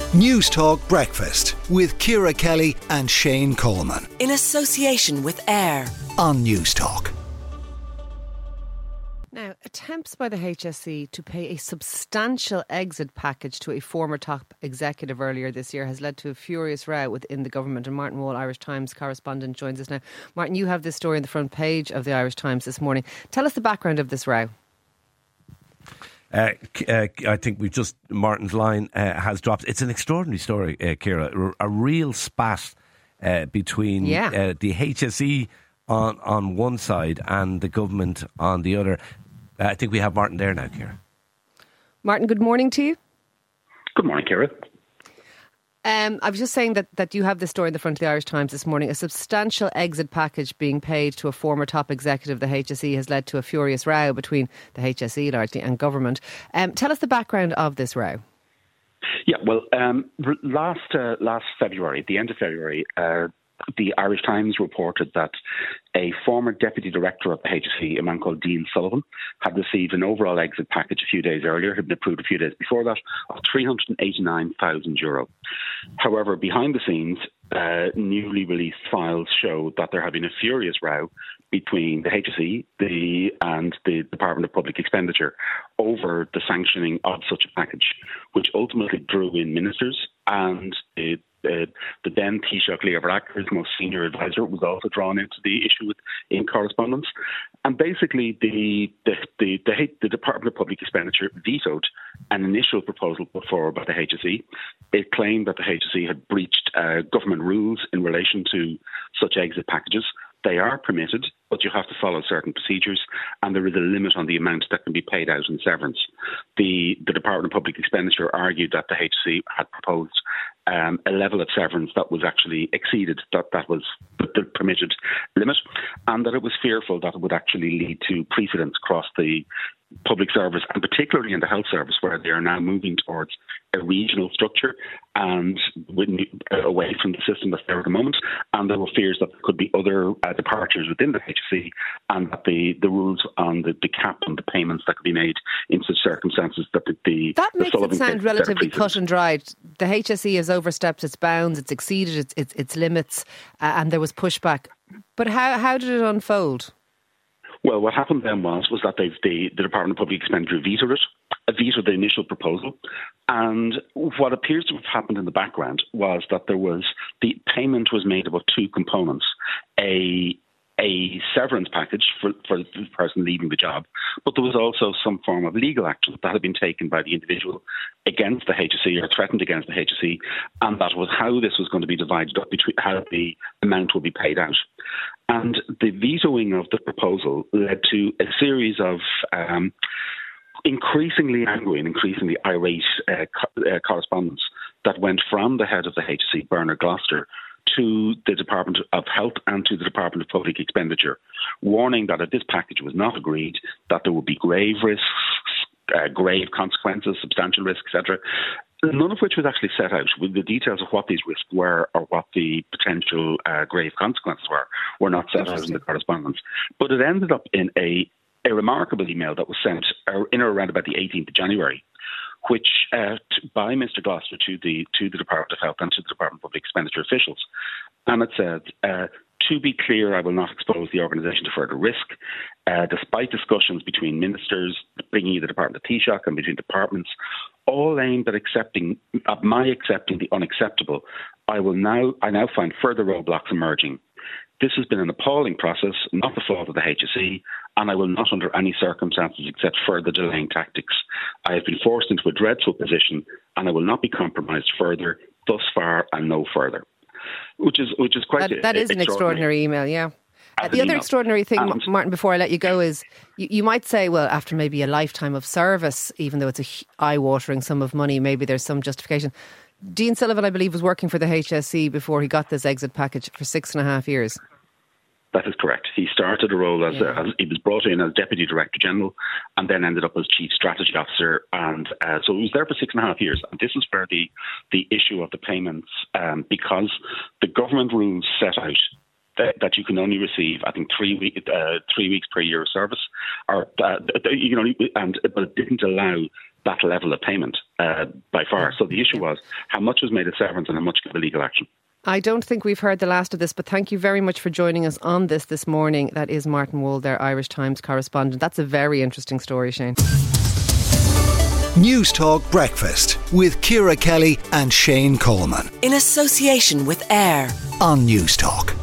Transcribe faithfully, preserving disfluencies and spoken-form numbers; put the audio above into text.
News Talk Breakfast with Ciara Kelly and Shane Coleman. In association with AIR on News Talk. Now, attempts by the H S E to pay a substantial exit package to a former top executive earlier this year has led to a furious row within the government. And Martin Wall, Irish Times correspondent, joins us now. Martin, you have this story on the front page of the Irish Times this morning. Tell us the background of this row. Uh, uh, I think we've just, Martin's line uh, has dropped. It's an extraordinary story, uh, Ciara. A real spat uh, between yeah. uh, the H S E on, on one side and the government on the other. Uh, I think we have Martin there now, Ciara. Martin, good morning to you. Good morning, Ciara. Um, I was just saying that, that you have this story in the front of the Irish Times this morning. A substantial exit package being paid to a former top executive of the H S E has led to a furious row between the H S E largely and government. Um, tell us the background of this row. Yeah, well, um, last uh, last February, at the end of February, uh, the Irish Times reported that a former deputy director of the H S E, a man called Dean Sullivan, had received an overall exit package a few days earlier, had been approved a few days before that, of three hundred eighty-nine thousand euro. However, behind the scenes, uh, newly released files show that there had been a furious row between the H S E the, and the Department of Public Expenditure over the sanctioning of such a package, which ultimately drew in ministers and it Uh, the then Taoiseach Leo Varadkar's most senior advisor was also drawn into the issue with, in correspondence. And basically, the the, the the the Department of Public Expenditure vetoed an initial proposal put forward by the H S E. It claimed that the H S E had breached uh, government rules in relation to such exit packages. They are permitted, but you have to follow certain procedures, and there is a limit on the amount that can be paid out in severance. The, the Department of Public Expenditure argued that the H S E had proposed um, a level of severance that was actually exceeded, that that was the permitted limit, and that it was fearful that it would actually lead to precedents across the public service, and particularly in the health service, where they are now moving towards a regional structure and away from the system that's there at the moment. And there were fears that there could be other uh, departures within the H S E, and that the, the rules on the, the cap on the payments that could be made in such circumstances that the, the that the makes Sullivan it sound relatively cut and dried. The H S E has overstepped its bounds, it's exceeded its its, its limits, uh, and there was pushback. But how how did it unfold? Well, what happened then was was that they've, the, the Department of Public Expenditure vetoed it, uh, vetoed the initial proposal. And what appears to have happened in the background was that there was, the payment was made up of two components. A a severance package for, for the person leaving the job, but there was also some form of legal action that had been taken by the individual against the H S E or threatened against the H S E, and that was how this was going to be divided up between how the amount will be paid out. And the vetoing of the proposal led to a series of um, increasingly angry and increasingly irate uh, co- uh, correspondence that went from the head of the H S E, Bernard Gloucester, to the Department of Health and to the Department of Public Expenditure, warning that if this package was not agreed, that there would be grave risks, uh, grave consequences, substantial risks, et cetera, none of which was actually set out. With the details of what these risks were or what the potential uh, grave consequences were, were not set out in the correspondence. But it ended up in a, a remarkable email that was sent in or around about the eighteenth of January, which uh, t- by Mister Gloucester to the to the Department of Health and to the Department of Public Expenditure officials. And it said, uh, to be clear, I will not expose the organisation to further risk. Uh, despite discussions between ministers, bringing in the Department of Taoiseach and between departments, all aimed at accepting, at my accepting the unacceptable, I will now, I now find further roadblocks emerging. This has been an appalling process, not the fault of the H S E, and I will not under any circumstances accept further delaying tactics. I have been forced into a dreadful position, and I will not be compromised further, thus far and no further. Which is which is quite that, that a, is an extraordinary email, yeah. Uh, the other email. extraordinary thing, and, Martin, before I let you go, is you, you might say, well, after maybe a lifetime of service, even though it's a eye-watering sum of money, maybe there's some justification. Dean Sullivan, I believe, was working for the H S E before he got this exit package for six and a half years. That is correct. He started a role as, yeah. a, as he was brought in as Deputy Director General and then ended up as Chief Strategy Officer. And uh, so he was there for six and a half years. And this is where the, the issue of the payments, um, because the government rules set out that, that you can only receive, I think, three, week, uh, three weeks per year of service, or uh, you know, and but it didn't allow that level of payment uh, by far. So the issue was how much was made of severance and how much of the legal action. I don't think we've heard the last of this, but thank you very much for joining us on this this morning. That is Martin Wool, their Irish Times correspondent. That's a very interesting story, Shane. News Talk Breakfast with Ciara Kelly and Shane Coleman In association with AIR on News Talk.